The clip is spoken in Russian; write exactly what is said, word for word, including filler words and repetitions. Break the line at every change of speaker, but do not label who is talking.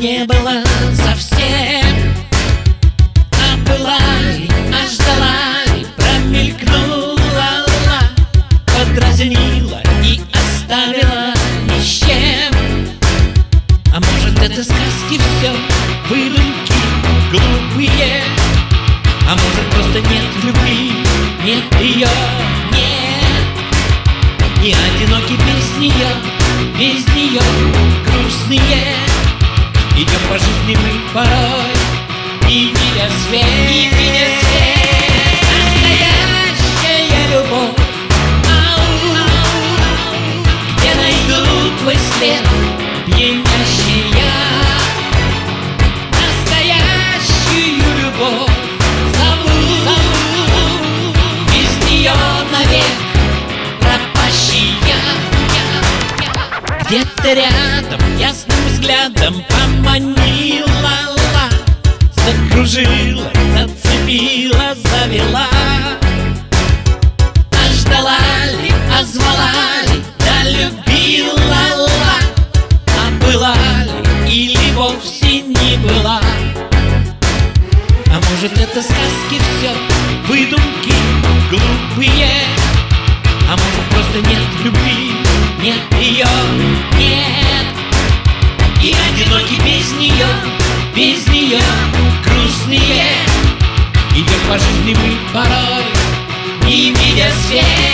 не было совсем. А была ли, а ждала ли, промелькнула, подразнила и оставила ни с чем. А может, это сказки все, выдумки глупые? А может, просто нет любви, нет ее, нет. И одиноки без нее, без нее грустные. Идем по жизни мы порой, не видя свет, не видя свет. Настоящая любовь, ау, ау, где найду твой след, пьянящая. Настоящую любовь зову, зову, без нее навек пропащая. Где-то рядом ясным взглядом поманила, закружила, зацепила, завела. А ждала ли, а звала ли, да любила, а была ли или вовсе не была? А может, это сказки все, выдумки глупые? А может, просто нет любви, нет ее, нет. И одиноки без нее, без нее грустные. Идем по жизни мы порой, не видя свет.